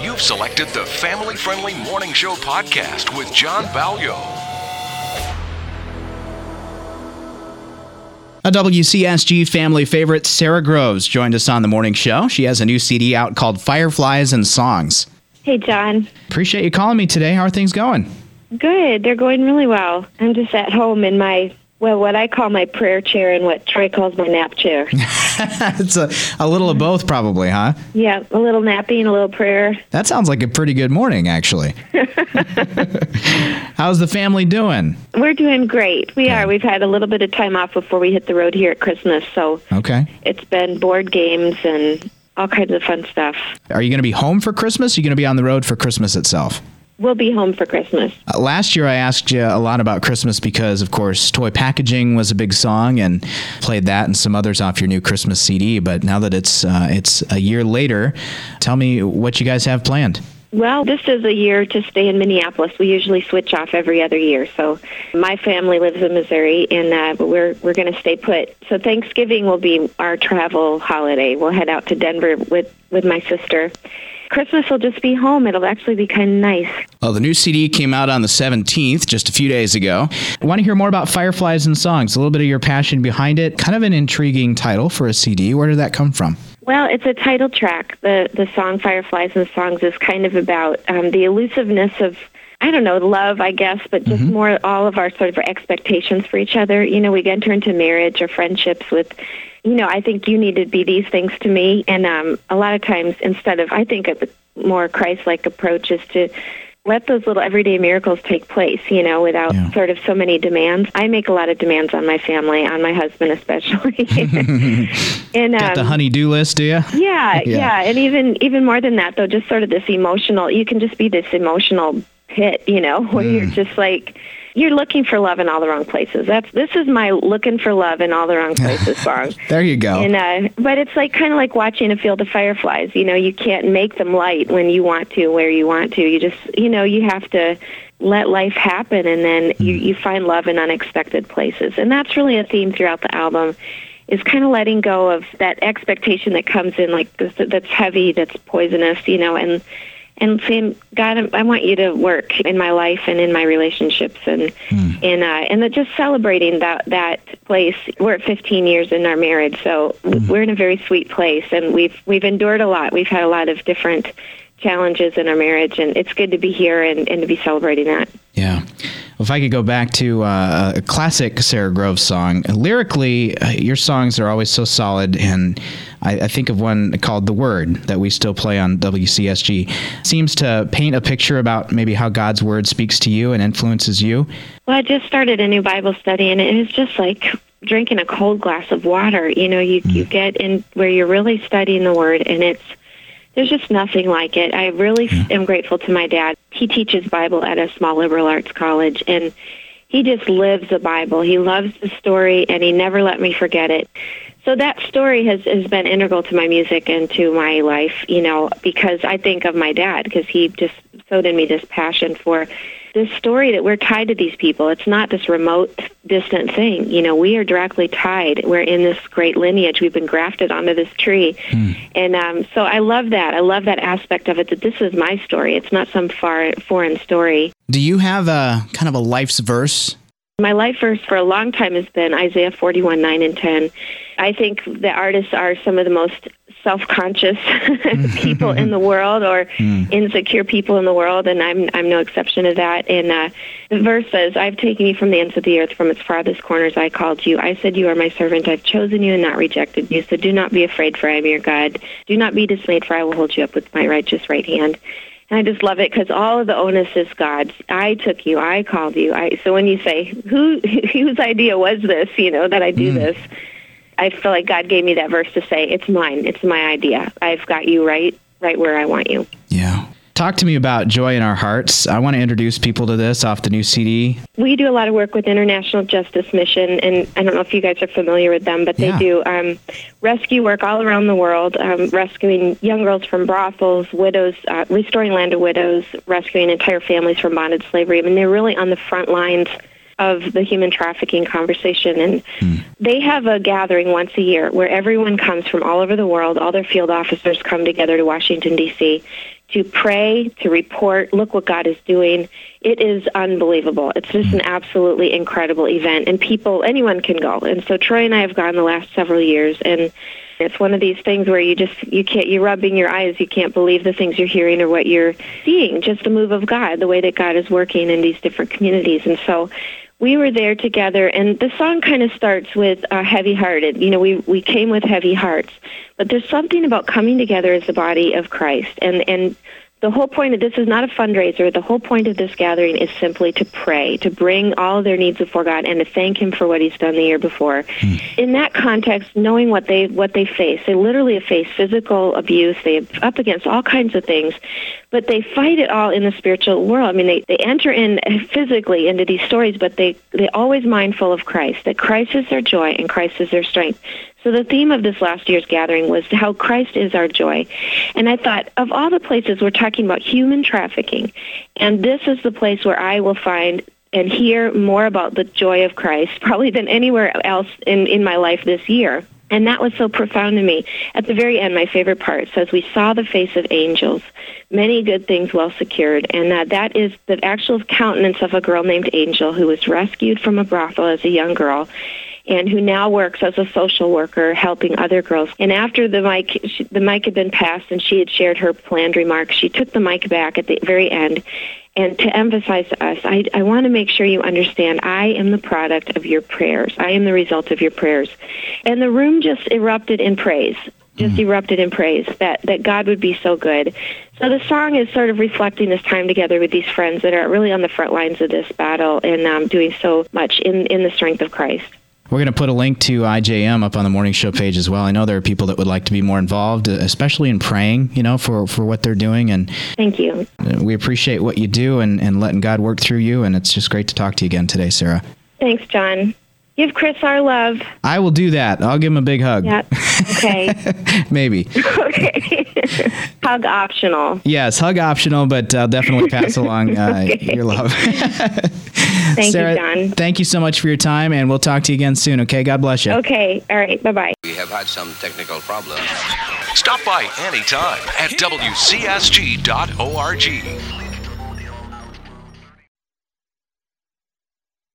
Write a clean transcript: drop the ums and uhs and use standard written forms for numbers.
You've selected the Family-Friendly Morning Show podcast with John Valio. A WCSG family favorite, Sarah Groves, joined us on the morning show. She has a new CD out called Fireflies and Songs. Hey, John. Appreciate you calling me today. How are things going? Good. They're going really well. I'm just at home in my, what I call my prayer chair and what Troy calls my nap chair. It's a little of both probably, huh? Yeah, a little napping and a little prayer. That sounds like a pretty good morning, actually. How's the family doing? We're doing great. We are. We've had a little bit of time off before we hit the road here at Christmas, so okay. It's been board games and all kinds of fun stuff. Are you going to be home for Christmas? Or are you going to be on the road for Christmas itself? We'll be home for Christmas. Last year I asked you a lot about Christmas because, of course, Toy Packaging was a big song and played that and some others off your new Christmas CD. But now that it's a year later, tell me what you guys have planned. Well, this is a year to stay in Minneapolis. We usually switch off every other year. So my family lives in Missouri, and we're going to stay put. So Thanksgiving will be our travel holiday. We'll head out to Denver with my sister. Christmas will just be home. It'll actually be kind of nice. Well, the new CD came out on the 17th, just a few days ago. I want to hear more about Fireflies and Songs, a little bit of your passion behind it. Kind of an intriguing title for a CD. Where did that come from? Well, it's a title track. The song Fireflies and Songs is kind of about the elusiveness of, I don't know, love, I guess, but just more all of our sort of expectations for each other. You know, we enter into marriage or friendships with, you know, I think you need to be these things to me. And a lot of times, instead of, I think a more Christ-like approach is to let those little everyday miracles take place, you know, without sort of so many demands. I make a lot of demands on my family, on my husband especially. And got the honey-do list, do you? Yeah. And even more than that, though, just sort of this emotional, you can just be this emotional pit, you know, where you're just like, you're looking for love in all the wrong places. This is my looking for love in all the wrong places song. There you go. And but it's like kind of like watching a field of fireflies. You know, you can't make them light when you want to, where you want to. You just, you know, you have to let life happen, and then you find love in unexpected places. And that's really a theme throughout the album, is kind of letting go of that expectation that comes in, like that's heavy, that's poisonous, you know, and saying, God, I want you to work in my life and in my relationships, and just celebrating that place. We're at 15 years in our marriage, so we're in a very sweet place, and we've endured a lot. We've had a lot of different challenges in our marriage, and it's good to be here and to be celebrating that. Yeah. Well, if I could go back to a classic Sarah Groves song, lyrically, your songs are always so solid, and I think of one called The Word that we still play on WCSG. Seems to paint a picture about maybe how God's Word speaks to you and influences you. Well, I just started a new Bible study, and it is just like drinking a cold glass of water. You know, you get in where you're really studying the Word, and there's just nothing like it. I really am grateful to my dad. He teaches Bible at a small liberal arts college, and he just lives the Bible. He loves the story, and he never let me forget it. So that story has been integral to my music and to my life, you know, because I think of my dad, because he just sowed in me this passion for this story that we're tied to these people. It's not this remote, distant thing. You know, we are directly tied. We're in this great lineage. We've been grafted onto this tree. And so I love that. I love that aspect of it, that this is my story. It's not some foreign story. Do you have a kind of a life's verse? My life verse for a long time has been Isaiah 41, 9 and 10. I think the artists are some of the most self-conscious people in the world, or insecure people in the world, and I'm no exception to that. And the verse says, I've taken you from the ends of the earth, from its farthest corners I called you. I said, you are my servant. I've chosen you and not rejected you. So do not be afraid, for I am your God. Do not be dismayed, for I will hold you up with my righteous right hand. And I just love it because all of the onus is God's. I took you. I called you. So when you say, whose idea was this, you know, that I do this, I feel like God gave me that verse to say, it's mine. It's my idea. I've got you right where I want you. Yeah. Talk to me about Joy in Our Hearts. I want to introduce people to this off the new CD. We do a lot of work with International Justice Mission, and I don't know if you guys are familiar with them, but they do rescue work all around the world, rescuing young girls from brothels, widows, restoring land to widows, rescuing entire families from bondage slavery. I mean, they're really on the front lines of the human trafficking conversation. And they have a gathering once a year where everyone comes from all over the world. All their field officers come together to Washington, D.C., to pray, to report, look what God is doing. It is unbelievable. It's just an absolutely incredible event, and anyone can go. And so Troy and I have gone the last several years, and it's one of these things where you're rubbing your eyes. You can't believe the things you're hearing or what you're seeing, just the move of God, the way that God is working in these different communities. And so we were there together, and the song kind of starts with heavy-hearted. We came with heavy hearts, but there's something about coming together as the body of Christ, and the whole point of this is not a fundraiser. The whole point of this gathering is simply to pray, to bring all of their needs before God, and to thank Him for what He's done the year before. In that context, knowing what they face, they literally face physical abuse. They're up against all kinds of things, but they fight it all in the spiritual world. I mean, they enter in physically into these stories, but they're always mindful of Christ, that Christ is their joy and Christ is their strength. So the theme of this last year's gathering was how Christ is our joy. And I thought, of all the places, we're talking about human trafficking, and this is the place where I will find and hear more about the joy of Christ, probably than anywhere else in my life this year. And that was so profound to me. At the very end, my favorite part says, we saw the face of angels, many good things well secured. And that is the actual countenance of a girl named Angel who was rescued from a brothel as a young girl, and who now works as a social worker helping other girls. And after the mic had been passed and she had shared her planned remarks, she took the mic back at the very end and to emphasize to us, I want to make sure you understand I am the product of your prayers. I am the result of your prayers. And the room just erupted in praise. That God would be so good. So the song is sort of reflecting this time together with these friends that are really on the front lines of this battle and doing so much in the strength of Christ. We're going to put a link to IJM up on the morning show page as well. I know there are people that would like to be more involved, especially in praying, for what they're doing. And thank you. We appreciate what you do and letting God work through you. And it's just great to talk to you again today, Sarah. Thanks, John. Give Chris our love. I will do that. I'll give him a big hug. Yeah. Okay. Maybe. Okay. Hug optional. Yes, hug optional, but I'll definitely pass along your love. Thank Sarah, you, John. Thank you so much for your time, and we'll talk to you again soon, okay? God bless you. Okay. All right. Bye-bye. We have had some technical problems. Stop by anytime at WCSG.org.